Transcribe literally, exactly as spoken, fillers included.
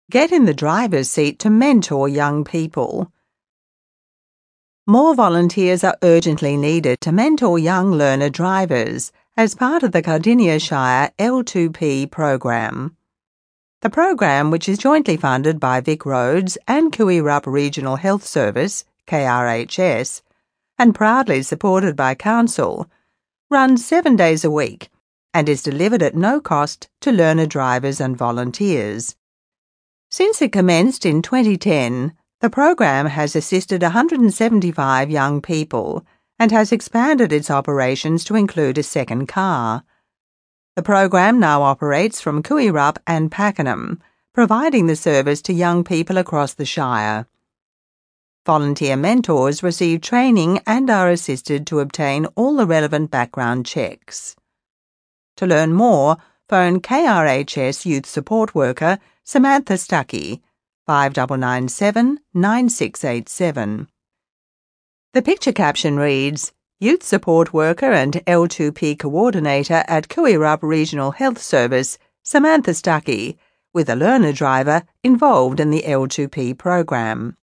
Get in the driver's seat to mentor young people. More volunteers are urgently needed to mentor young learner drivers as part of the Cardinia Shire L two P program. The program, which is jointly funded by Vic Roads and Koo Wee Rup Regional Health Service, K R H S, and proudly supported by Council, runs seven days a week and is delivered at no cost to learner drivers and volunteers. Since it commenced in twenty ten, the program has assisted one hundred seventy-five young people and has expanded its operations to include a second car. The program now operates from Koo Wee Rup and Pakenham, providing the service to young people across the Shire. Volunteer mentors receive training and are assisted to obtain all the relevant background checks. To learn more, phone K R H S Youth Support Worker Samantha Stuckey, five nine nine seven, nine six eight seven. The picture caption reads, Youth Support Worker and L two P Coordinator at Koo Wee Rup Regional Health Service, Samantha Stuckey, with a learner driver involved in the L two P program.